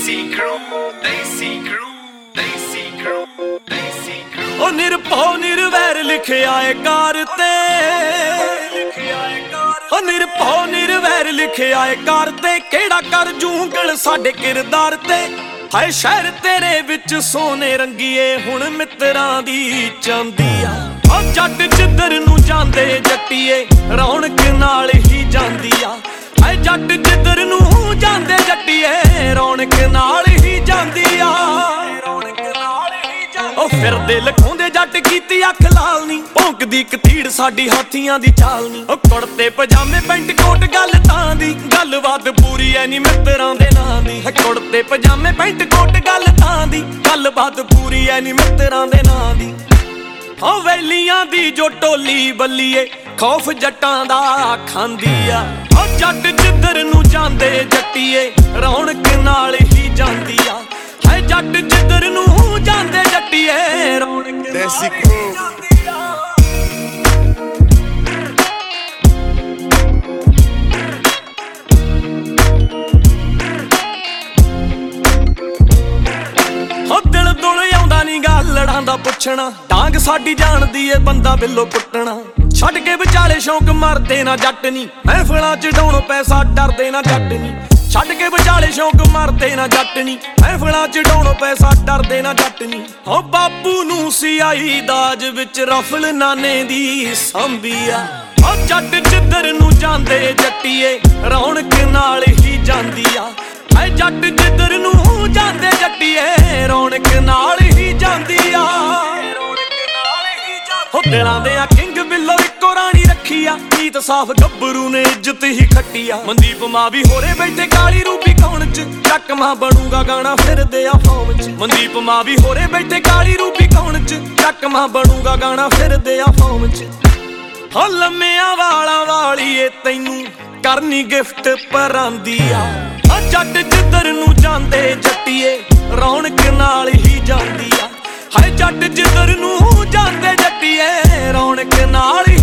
ओ निरभौ निरवैर लिखिया है कार ते, ओ निरभौ निरवैर लिखिया है कार ते, केड़ा कर जूंगल साडे किरदार ते। हाय शहर तेरे विच सोने रंगीए हुण मित्रां दी चांदी आ। ओ जट जिधर नूं जांदे जट्टीए रौनक नाल ही जांदी आ। हाय जट जिधर नूं जांदे जट्टीए रौनक नाल ही जांदी आ। ओ फिरदे लखाउंदे जट कीती अख लाल नी, भौंकदी कतीड़ साडी हाथियां दी चाल नी। ओ कुड़ते पजामे पैंट कोट गल तां दी, गलबात पूरी ऐ नी मित्रां दे नां दी। कुड़ते पजामे पैंट कोट गल तां दी, गलबात पूरी ऐ नी मित्रां दे नां दी। ओ वैलियां दी जो टोली बल्लीए खौफ जट्टां दा खांदी आ। ओ जट जिधर नूं जांदे जट्टीए रौनक नाल ही जांदी आ। हाय जट जिधर नूं जांदे जट्टीए रौनक नाल ही जांदी आ। हो दिल दुल आउंदा नी गा लड़ां दा पुछना, डांग साडी जानदी ए बंदा बिल्लो पुट्टना। छड्ड के विचाले शौक मरदे ना जट नी, महफिलां च डाउणों पैसा डरदे ना जट नी। छड्ड के विचाले शौक मरदे ना जट नी, महफिलां च डाउणों पैसा डरदे ना जट नी। हो बापू नूं सियाई दाज विच रफल नाने दी सांभी आ। हो जट जिधर नूं जांदे जट्टीए रौनक नाल ही जांदी आ। हाय जट जिधर नूं जांदे जट्टीए रौनक नाल ही जांदी आ। हो दिलां दे किंग बिल्लो इको राणी रखी आ, नीत साफ गब्बरू ने इज्जत ही खट्टी आ। मनदीप मां भी होरे बैठे काली रूपी कौन च, चक मां बनूगा गाना फिरदे आ फॉर्म च। मनदीप मां भी होरे बैठे काली रूपी कौन च, चक मां बनूगा गाना फिरदे आ फॉर्म च। हो लम्मिया वाला वालीए तैनू करनी गिफ्ट परांदी आ। ओ जट जिधर नूं जांदे जट्टीए रौनक नाल ही जांदी आ। हाय जट जिधर नूं जांदे जट्टीए रौनक नाल